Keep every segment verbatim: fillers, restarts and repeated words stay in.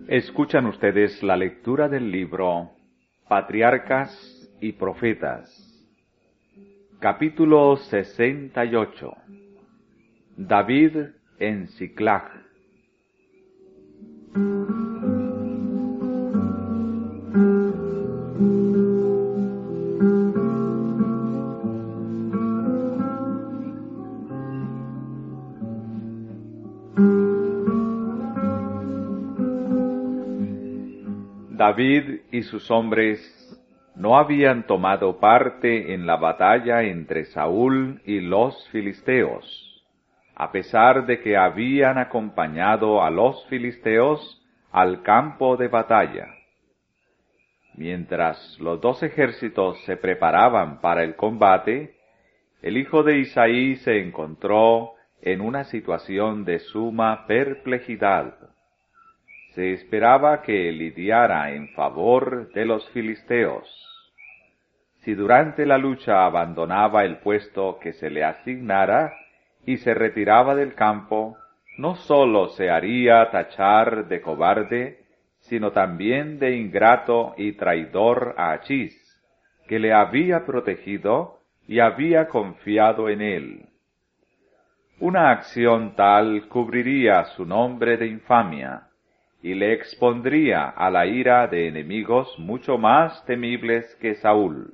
Escuchan ustedes la lectura del libro Patriarcas y Profetas, capítulo sesenta y ocho. David en Siclag. David y sus hombres no habían tomado parte en la batalla entre Saúl y los filisteos, a pesar de que habían acompañado a los filisteos al campo de batalla. Mientras los dos ejércitos se preparaban para el combate, el hijo de Isaí se encontró en una situación de suma perplejidad. Se esperaba que lidiara en favor de los filisteos. Si durante la lucha abandonaba el puesto que se le asignara y se retiraba del campo, no sólo se haría tachar de cobarde, sino también de ingrato y traidor a Achís, que le había protegido y había confiado en él. Una acción tal cubriría su nombre de infamia, y le expondría a la ira de enemigos mucho más temibles que Saúl.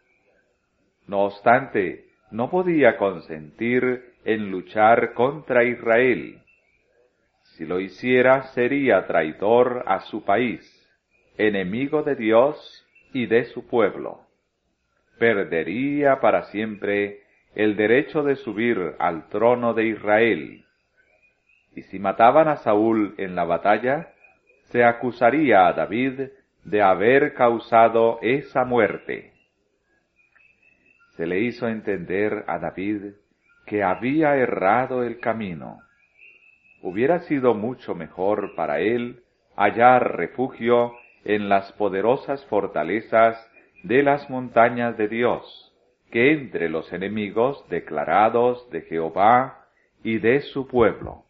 No obstante, no podía consentir en luchar contra Israel. Si lo hiciera, sería traidor a su país, enemigo de Dios y de su pueblo. Perdería para siempre el derecho de subir al trono de Israel. Y si mataban a Saúl en la batalla, se acusaría a David de haber causado esa muerte. Se le hizo entender a David que había errado el camino. Hubiera sido mucho mejor para él hallar refugio en las poderosas fortalezas de las montañas de Dios, que entre los enemigos declarados de Jehová y de su pueblo.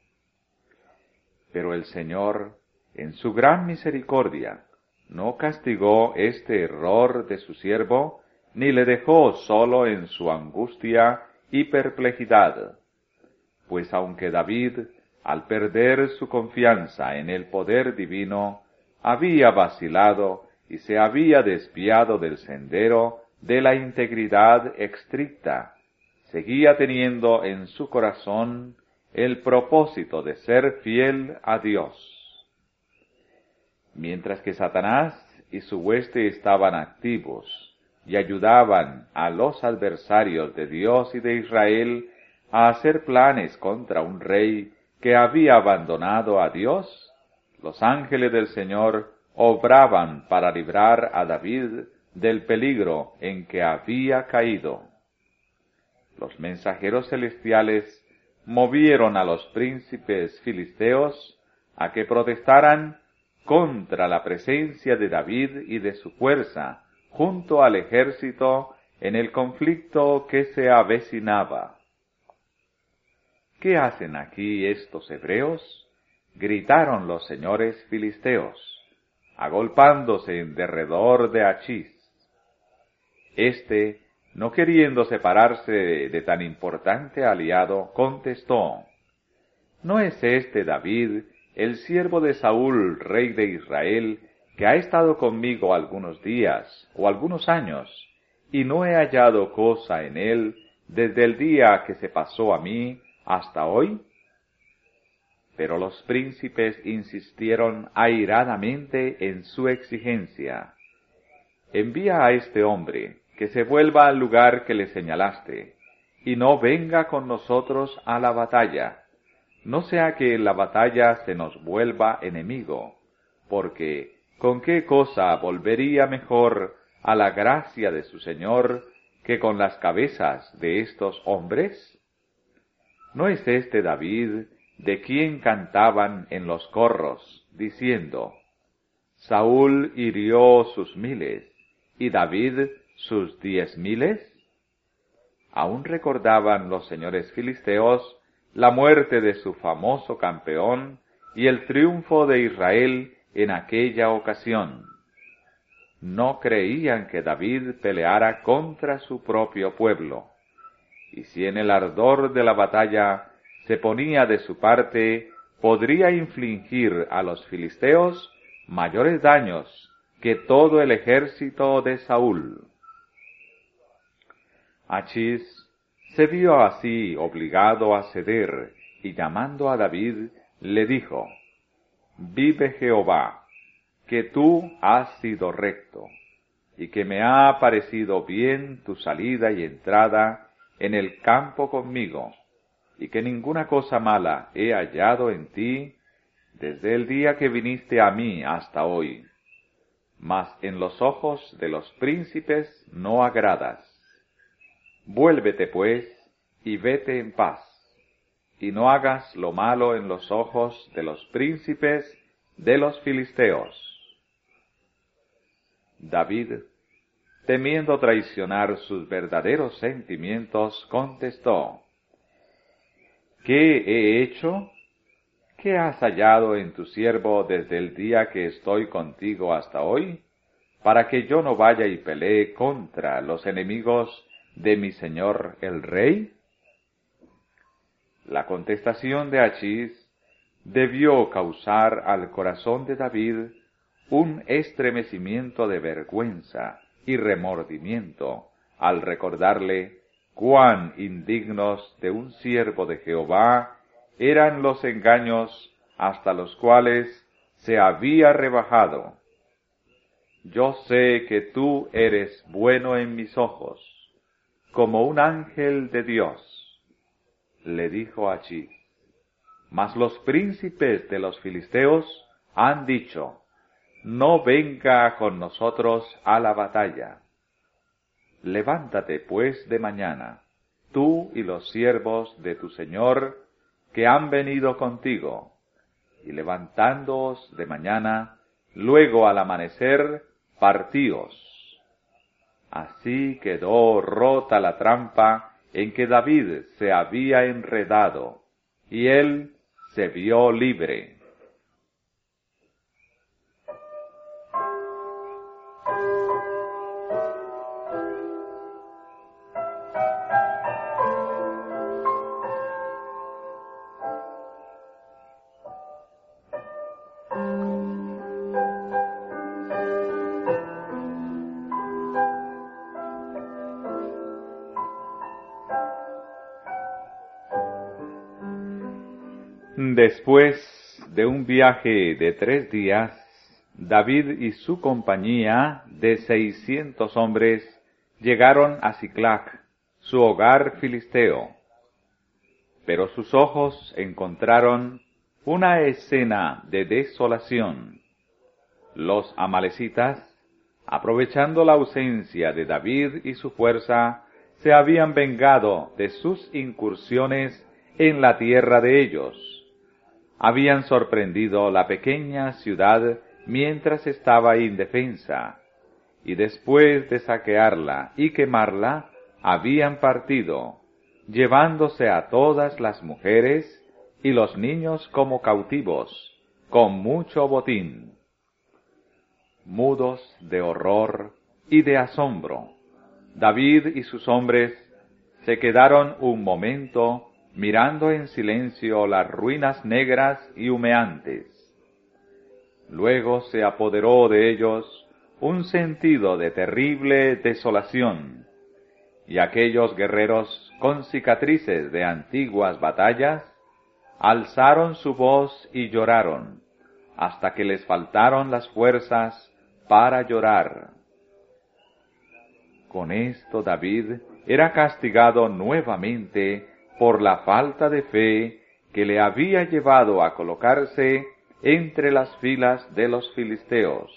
Pero el Señor, en su gran misericordia, no castigó este error de su siervo, ni le dejó solo en su angustia y perplejidad. Pues aunque David, al perder su confianza en el poder divino, había vacilado y se había desviado del sendero de la integridad estricta, seguía teniendo en su corazón el propósito de ser fiel a Dios. Mientras que Satanás y su hueste estaban activos y ayudaban a los adversarios de Dios y de Israel a hacer planes contra un rey que había abandonado a Dios, los ángeles del Señor obraban para librar a David del peligro en que había caído. Los mensajeros celestiales movieron a los príncipes filisteos a que protestaran contra la presencia de David y de su fuerza junto al ejército en el conflicto que se avecinaba. ¿Qué hacen aquí estos hebreos?, gritaron los señores filisteos, agolpándose en derredor de Achís. Este, no queriendo separarse de, de tan importante aliado, contestó: ¿No es este David, el siervo de Saúl, rey de Israel, que ha estado conmigo algunos días o algunos años, y no he hallado cosa en él desde el día que se pasó a mí hasta hoy? Pero los príncipes insistieron airadamente en su exigencia: envía a este hombre, que se vuelva al lugar que le señalaste, y no venga con nosotros a la batalla, no sea que en la batalla se nos vuelva enemigo, porque ¿con qué cosa volvería mejor a la gracia de su Señor que con las cabezas de estos hombres? ¿No es este David de quien cantaban en los corros, diciendo: Saúl hirió sus miles, y David sus diez miles? Aún recordaban los señores filisteos la muerte de su famoso campeón y el triunfo de Israel en aquella ocasión. No creían que David peleara contra su propio pueblo, y si en el ardor de la batalla se ponía de su parte, podría infligir a los filisteos mayores daños que todo el ejército de Saúl. Achís se vio así obligado a ceder, y llamando a David, le dijo: «Vive Jehová, que tú has sido recto, y que me ha parecido bien tu salida y entrada en el campo conmigo, y que ninguna cosa mala he hallado en ti desde el día que viniste a mí hasta hoy. Mas en los ojos de los príncipes no agradas. Vuélvete pues, y vete en paz, y no hagas lo malo en los ojos de los príncipes de los filisteos». David, temiendo traicionar sus verdaderos sentimientos, contestó: «¿Qué he hecho? ¿Qué has hallado en tu siervo desde el día que estoy contigo hasta hoy, para que yo no vaya y pelee contra los enemigos de mi señor el rey?» La contestación de Achís debió causar al corazón de David un estremecimiento de vergüenza y remordimiento al recordarle cuán indignos de un siervo de Jehová eran los engaños hasta los cuales se había rebajado. «Yo sé que tú eres bueno en mis ojos, como un ángel de Dios», le dijo Achís. «Mas los príncipes de los filisteos han dicho: no venga con nosotros a la batalla. Levántate pues de mañana, tú y los siervos de tu señor que han venido contigo, y levantándoos de mañana, luego al amanecer, partíos». Así quedó rota la trampa en que David se había enredado, y él se vio libre. Después de un viaje de tres días, David y su compañía de seiscientos hombres llegaron a Siclag, su hogar filisteo. Pero sus ojos encontraron una escena de desolación. Los amalecitas, aprovechando la ausencia de David y su fuerza, se habían vengado de sus incursiones en la tierra de ellos. Habían sorprendido la pequeña ciudad mientras estaba indefensa, y después de saquearla y quemarla, habían partido, llevándose a todas las mujeres y los niños como cautivos, con mucho botín. Mudos de horror y de asombro, David y sus hombres se quedaron un momento mirando en silencio las ruinas negras y humeantes. Luego se apoderó de ellos un sentido de terrible desolación, y aquellos guerreros con cicatrices de antiguas batallas alzaron su voz y lloraron, hasta que les faltaron las fuerzas para llorar. Con esto David era castigado nuevamente por la falta de fe que le había llevado a colocarse entre las filas de los filisteos.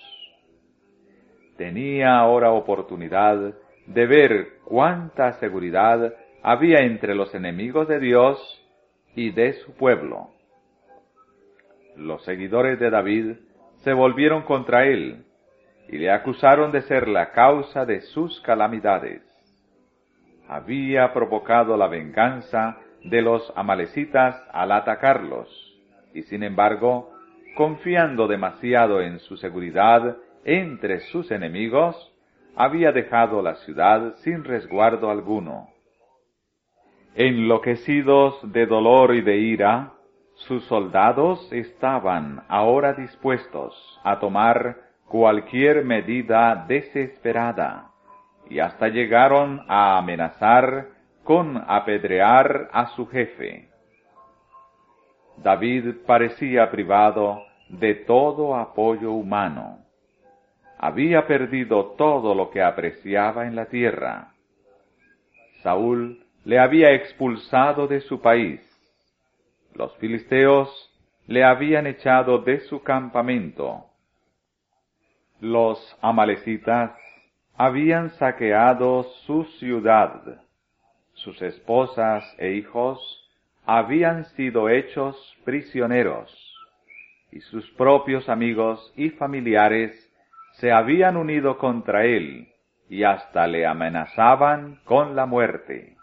Tenía ahora oportunidad de ver cuánta seguridad había entre los enemigos de Dios y de su pueblo. Los seguidores de David se volvieron contra él y le acusaron de ser la causa de sus calamidades. Había provocado la venganza de los amalecitas al atacarlos, y sin embargo, confiando demasiado en su seguridad entre sus enemigos, había dejado la ciudad sin resguardo alguno. Enloquecidos de dolor y de ira, sus soldados estaban ahora dispuestos a tomar cualquier medida desesperada, y hasta llegaron a amenazar con apedrear a su jefe. David parecía privado de todo apoyo humano. Había perdido todo lo que apreciaba en la tierra. Saúl le había expulsado de su país. Los filisteos le habían echado de su campamento. Los amalecitas habían saqueado su ciudad. Sus esposas e hijos habían sido hechos prisioneros, y sus propios amigos y familiares se habían unido contra él, y hasta le amenazaban con la muerte.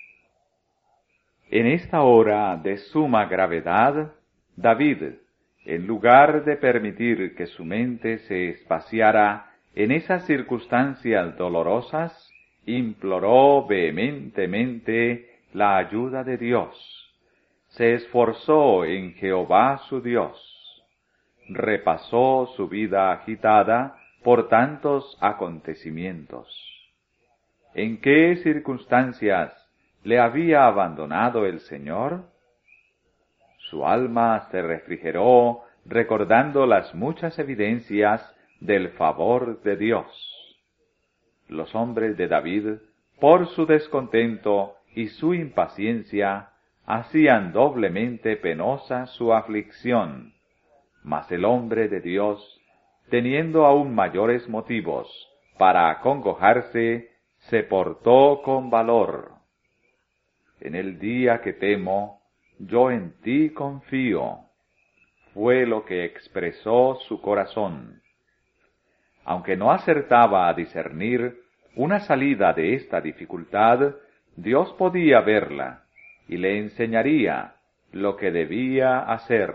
En esta hora de suma gravedad, David, en lugar de permitir que su mente se espaciara en esas circunstancias dolorosas, imploró vehementemente la ayuda de Dios. Se esforzó en Jehová su Dios. Repasó su vida agitada por tantos acontecimientos. ¿En qué circunstancias le había abandonado el Señor? Su alma se refrigeró recordando las muchas evidencias del favor de Dios. Los hombres de David, por su descontento y su impaciencia, hacían doblemente penosa su aflicción, mas el hombre de Dios, teniendo aún mayores motivos para acongojarse, se portó con valor. En el día que temo, yo en ti confío, fue lo que expresó su corazón. Aunque no acertaba a discernir una salida de esta dificultad, Dios podía verla y le enseñaría lo que debía hacer.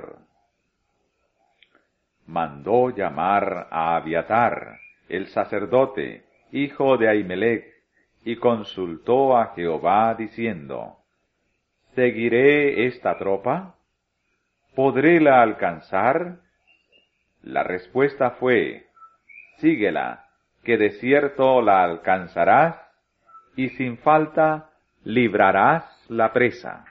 Mandó llamar a Abiatar, el sacerdote, hijo de Ahimelech, y consultó a Jehová diciendo: ¿Seguiré esta tropa? ¿Podréla alcanzar? La respuesta fue: síguela, que de cierto la alcanzarás, y sin falta librarás la presa.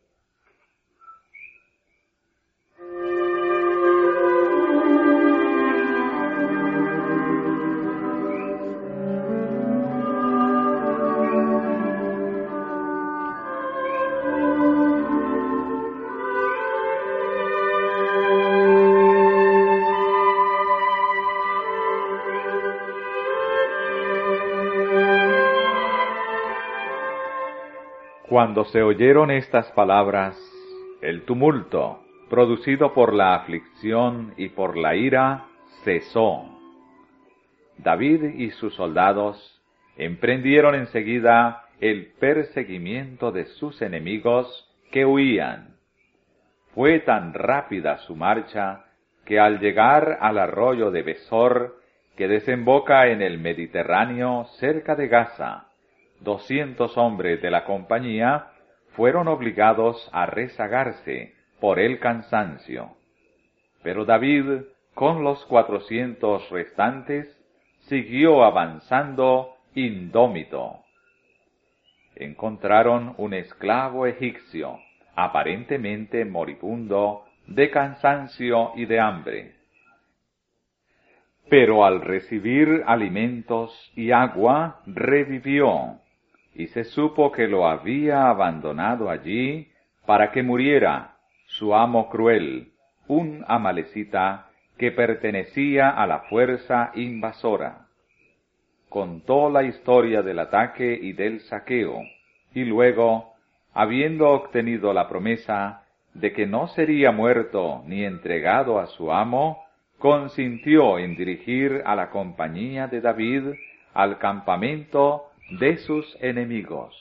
Cuando se oyeron estas palabras, el tumulto, producido por la aflicción y por la ira, cesó. David y sus soldados emprendieron enseguida el perseguimiento de sus enemigos que huían. Fue tan rápida su marcha que al llegar al arroyo de Besor, que desemboca en el Mediterráneo cerca de Gaza, doscientos hombres de la compañía fueron obligados a rezagarse por el cansancio. Pero David, con los cuatrocientos restantes, siguió avanzando indómito. Encontraron un esclavo egipcio, aparentemente moribundo, de cansancio y de hambre. Pero al recibir alimentos y agua, revivió, y se supo que lo había abandonado allí para que muriera su amo cruel, un amalecita que pertenecía a la fuerza invasora. Contó la historia del ataque y del saqueo, y luego, habiendo obtenido la promesa de que no sería muerto ni entregado a su amo, consintió en dirigir a la compañía de David al campamento de sus enemigos.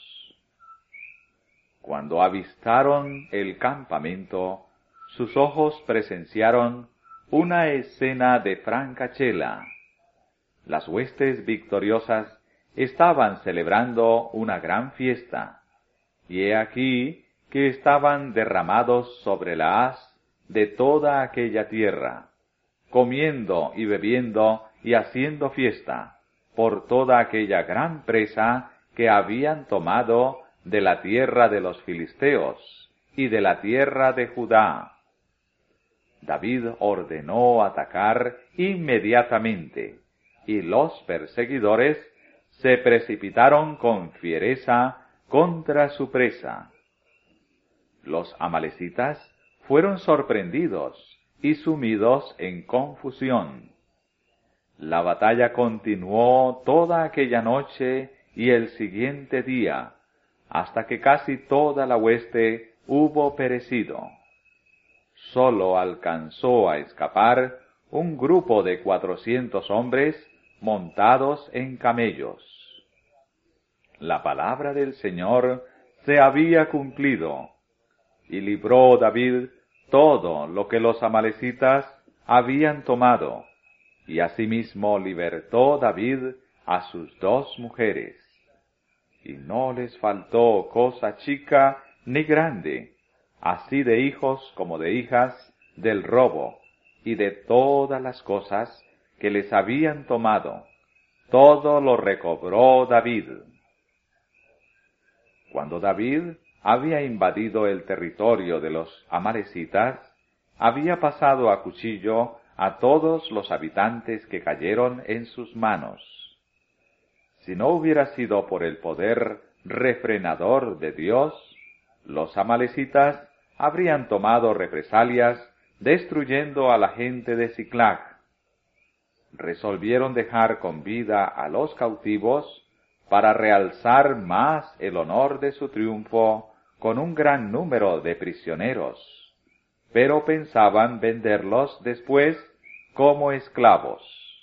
Cuando avistaron el campamento, sus ojos presenciaron una escena de Francachela. Las huestes victoriosas estaban celebrando una gran fiesta, y he aquí que estaban derramados sobre la haz de toda aquella tierra, comiendo y bebiendo y haciendo fiesta por toda aquella gran presa que habían tomado de la tierra de los filisteos y de la tierra de Judá. David ordenó atacar inmediatamente, y los perseguidores se precipitaron con fiereza contra su presa. Los amalecitas fueron sorprendidos y sumidos en confusión. La batalla continuó toda aquella noche y el siguiente día, hasta que casi toda la hueste hubo perecido. Sólo alcanzó a escapar un grupo de cuatrocientos hombres montados en camellos. La palabra del Señor se había cumplido, y libró David todo lo que los amalecitas habían tomado, y asimismo libertó David a sus dos mujeres. Y no les faltó cosa chica ni grande, así de hijos como de hijas, del robo, y de todas las cosas que les habían tomado, todo lo recobró David. Cuando David había invadido el territorio de los amalecitas, había pasado a cuchillo a todos los habitantes que cayeron en sus manos. Si no hubiera sido por el poder refrenador de Dios, los amalecitas habrían tomado represalias destruyendo a la gente de Siclag. Resolvieron dejar con vida a los cautivos para realzar más el honor de su triunfo con un gran número de prisioneros, pero pensaban venderlos después como esclavos.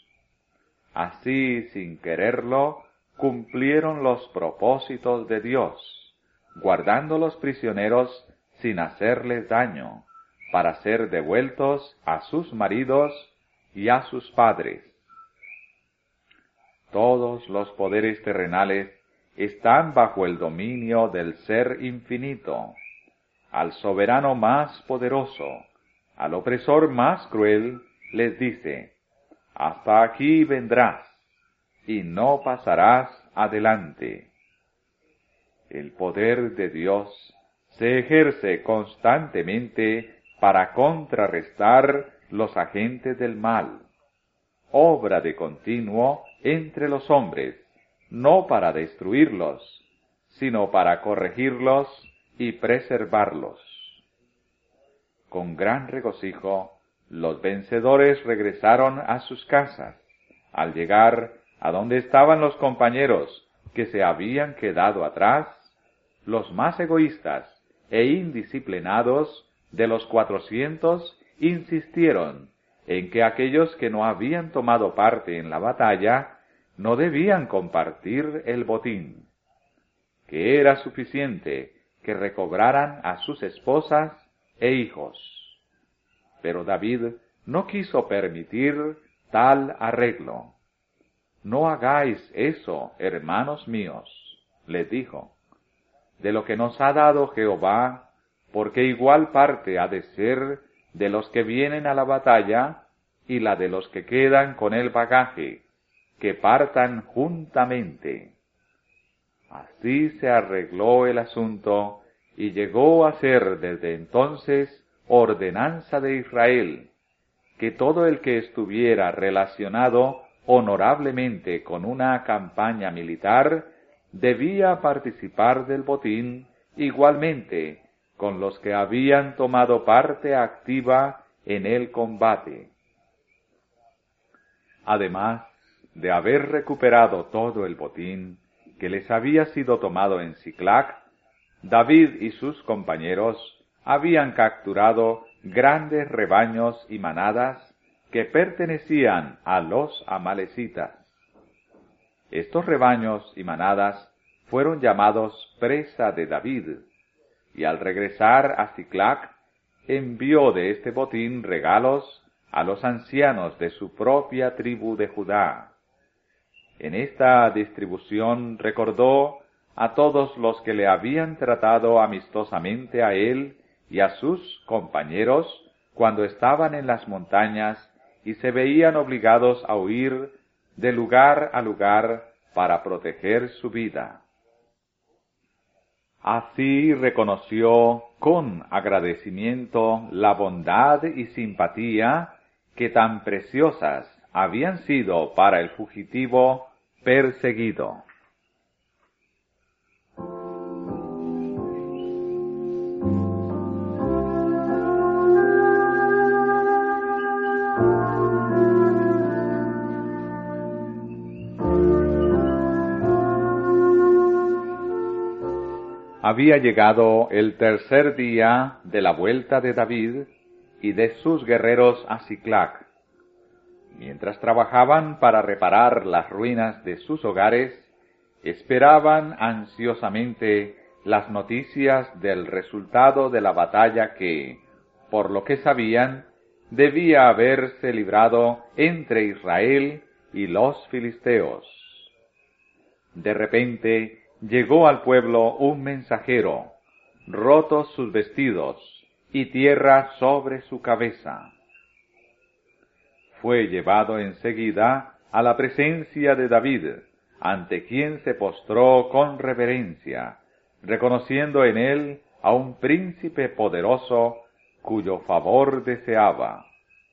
Así, sin quererlo, cumplieron los propósitos de Dios, guardando los prisioneros sin hacerles daño, para ser devueltos a sus maridos y a sus padres. Todos los poderes terrenales están bajo el dominio del Ser Infinito. Al soberano más poderoso, al opresor más cruel, les dice: hasta aquí vendrás, y no pasarás adelante. El poder de Dios se ejerce constantemente para contrarrestar los agentes del mal, obra de continuo entre los hombres, no para destruirlos, sino para corregirlos y preservarlos. Con gran regocijo, los vencedores regresaron a sus casas. Al llegar a donde estaban los compañeros que se habían quedado atrás, los más egoístas e indisciplinados de los cuatrocientos insistieron en que aquellos que no habían tomado parte en la batalla no debían compartir el botín, que era suficiente que recobraran a sus esposas e hijos. Pero David no quiso permitir tal arreglo. No hagáis eso, hermanos míos, les dijo, de lo que nos ha dado Jehová, porque igual parte ha de ser de los que vienen a la batalla y la de los que quedan con el bagaje, que partan juntamente. Así se arregló el asunto y llegó a ser desde entonces ordenanza de Israel, que todo el que estuviera relacionado honorablemente con una campaña militar debía participar del botín igualmente con los que habían tomado parte activa en el combate. Además de haber recuperado todo el botín que les había sido tomado en Siclag, David y sus compañeros habían capturado grandes rebaños y manadas que pertenecían a los amalecitas. Estos rebaños y manadas fueron llamados presa de David, y al regresar a Siclag envió de este botín regalos a los ancianos de su propia tribu de Judá. En esta distribución recordó a todos los que le habían tratado amistosamente a él y a sus compañeros cuando estaban en las montañas y se veían obligados a huir de lugar a lugar para proteger su vida. Así reconoció con agradecimiento la bondad y simpatía que tan preciosas habían sido para el fugitivo perseguido. Había llegado el tercer día de la vuelta de David y de sus guerreros a Siclac. Mientras trabajaban para reparar las ruinas de sus hogares, esperaban ansiosamente las noticias del resultado de la batalla que, por lo que sabían, debía haberse librado entre Israel y los filisteos. De repente, llegó al pueblo un mensajero, rotos sus vestidos y tierra sobre su cabeza. Fue llevado enseguida a la presencia de David, ante quien se postró con reverencia, reconociendo en él a un príncipe poderoso cuyo favor deseaba.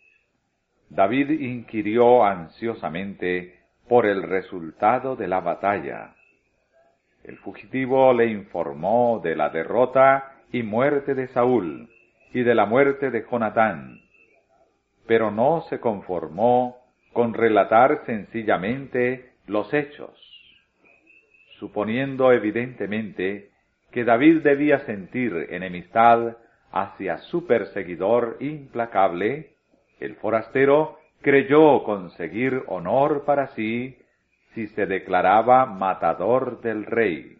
David inquirió ansiosamente por el resultado de la batalla. El fugitivo le informó de la derrota y muerte de Saúl y de la muerte de Jonatán, pero no se conformó con relatar sencillamente los hechos. Suponiendo evidentemente que David debía sentir enemistad hacia su perseguidor implacable, el forastero creyó conseguir honor para sí si se declaraba matador del rey.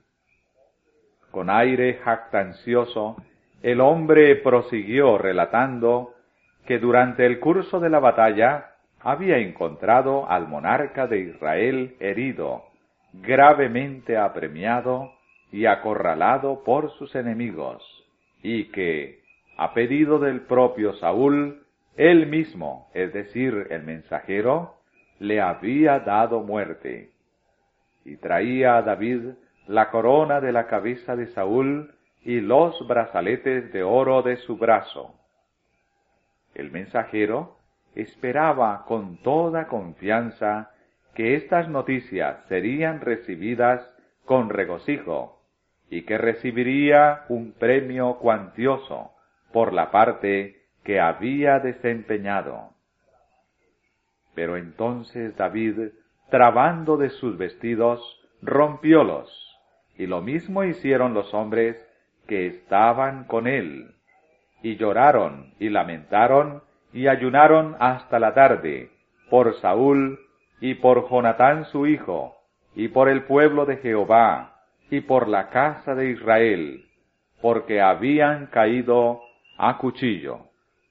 Con aire jactancioso, el hombre prosiguió relatando que durante el curso de la batalla había encontrado al monarca de Israel herido, gravemente apremiado y acorralado por sus enemigos, y que, a pedido del propio Saúl, él mismo, es decir, el mensajero, le había dado muerte. Y traía a David la corona de la cabeza de Saúl y los brazaletes de oro de su brazo. El mensajero esperaba con toda confianza que estas noticias serían recibidas con regocijo y que recibiría un premio cuantioso por la parte que había desempeñado. Pero entonces David, trabando de sus vestidos, rompiólos, y lo mismo hicieron los hombres que estaban con él, y lloraron y lamentaron y ayunaron hasta la tarde, por Saúl y por Jonatán su hijo, y por el pueblo de Jehová, y por la casa de Israel, porque habían caído a cuchillo.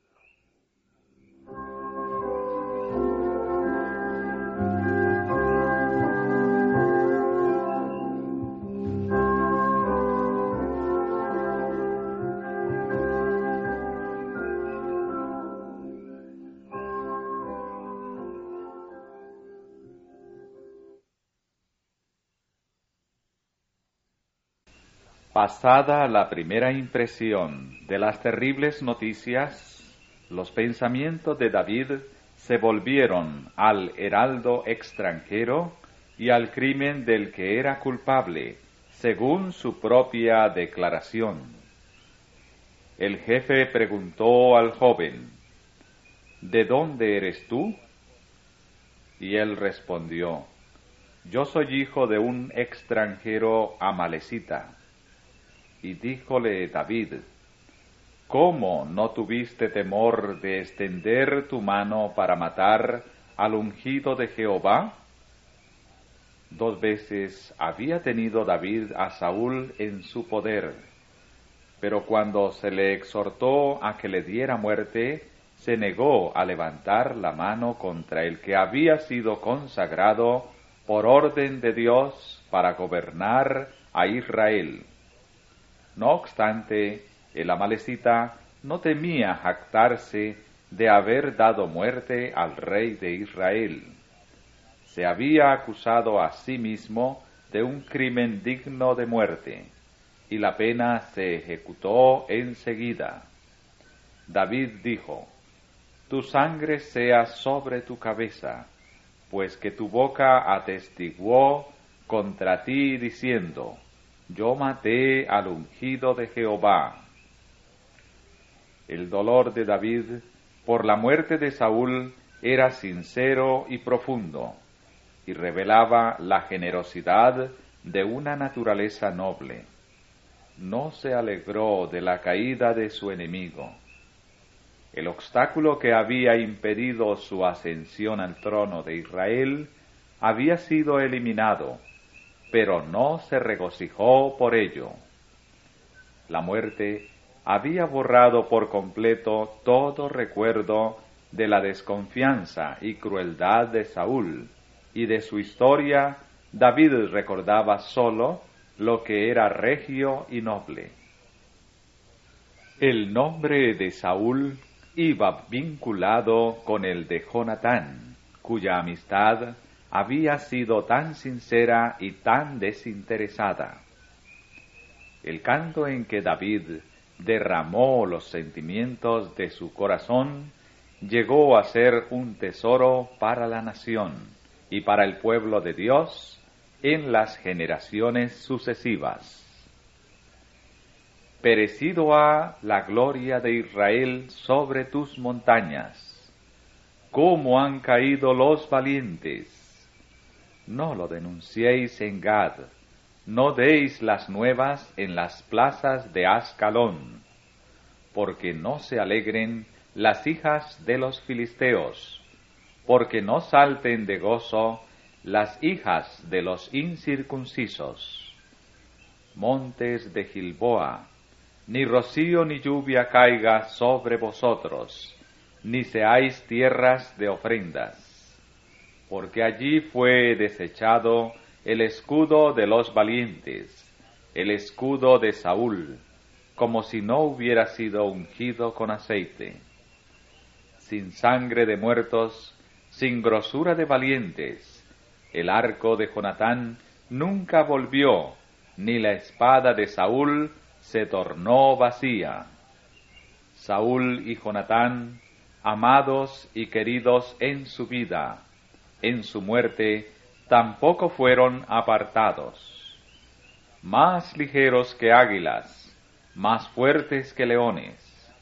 Pasada la primera impresión de las terribles noticias, los pensamientos de David se volvieron al heraldo extranjero y al crimen del que era culpable, según su propia declaración. El jefe preguntó al joven, ¿de dónde eres tú? Y él respondió, yo soy hijo de un extranjero amalecita. Y díjole David, ¿cómo no tuviste temor de extender tu mano para matar al ungido de Jehová? Dos veces había tenido David a Saúl en su poder, pero cuando se le exhortó a que le diera muerte, se negó a levantar la mano contra el que había sido consagrado por orden de Dios para gobernar a Israel. No obstante, el amalecita no temía jactarse de haber dado muerte al rey de Israel. Se había acusado a sí mismo de un crimen digno de muerte, y la pena se ejecutó enseguida. David dijo: Tu sangre sea sobre tu cabeza, pues que tu boca atestiguó contra ti diciendo: Yo maté al ungido de Jehová. El dolor de David por la muerte de Saúl era sincero y profundo, y revelaba la generosidad de una naturaleza noble. No se alegró de la caída de su enemigo. El obstáculo que había impedido su ascensión al trono de Israel había sido eliminado, pero no se regocijó por ello. La muerte había borrado por completo todo recuerdo de la desconfianza y crueldad de Saúl, y de su historia David recordaba sólo lo que era regio y noble. El nombre de Saúl iba vinculado con el de Jonatán, cuya amistad había sido tan sincera y tan desinteresada. El canto en que David derramó los sentimientos de su corazón llegó a ser un tesoro para la nación y para el pueblo de Dios en las generaciones sucesivas. Perecido ha la gloria de Israel sobre tus montañas. ¿Cómo han caído los valientes? No lo denunciéis en Gad, no deis las nuevas en las plazas de Ascalón, porque no se alegren las hijas de los filisteos, porque no salten de gozo las hijas de los incircuncisos. Montes de Gilboa, ni rocío ni lluvia caiga sobre vosotros, ni seáis tierras de ofrendas, porque allí fue desechado el escudo de los valientes, el escudo de Saúl, como si no hubiera sido ungido con aceite. Sin sangre de muertos, sin grosura de valientes, el arco de Jonatán nunca volvió, ni la espada de Saúl se tornó vacía. Saúl y Jonatán, amados y queridos en su vida, en su muerte tampoco fueron apartados. Más ligeros que águilas, más fuertes que leones.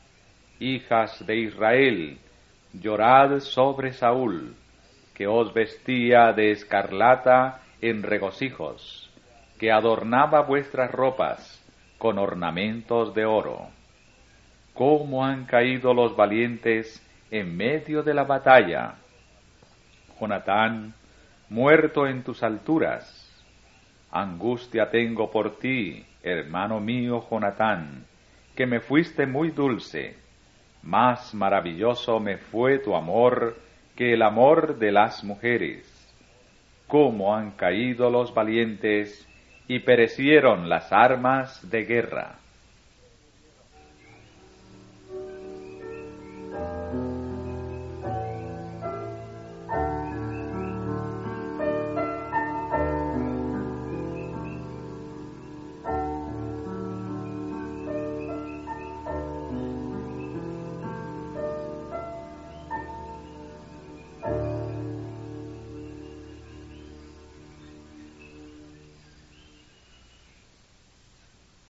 Hijas de Israel, llorad sobre Saúl, que os vestía de escarlata en regocijos, que adornaba vuestras ropas con ornamentos de oro. Cómo han caído los valientes en medio de la batalla. Jonatán, muerto en tus alturas. Angustia tengo por ti, hermano mío Jonatán, que me fuiste muy dulce. Más maravilloso me fue tu amor que el amor de las mujeres. Cómo han caído los valientes y perecieron las armas de guerra.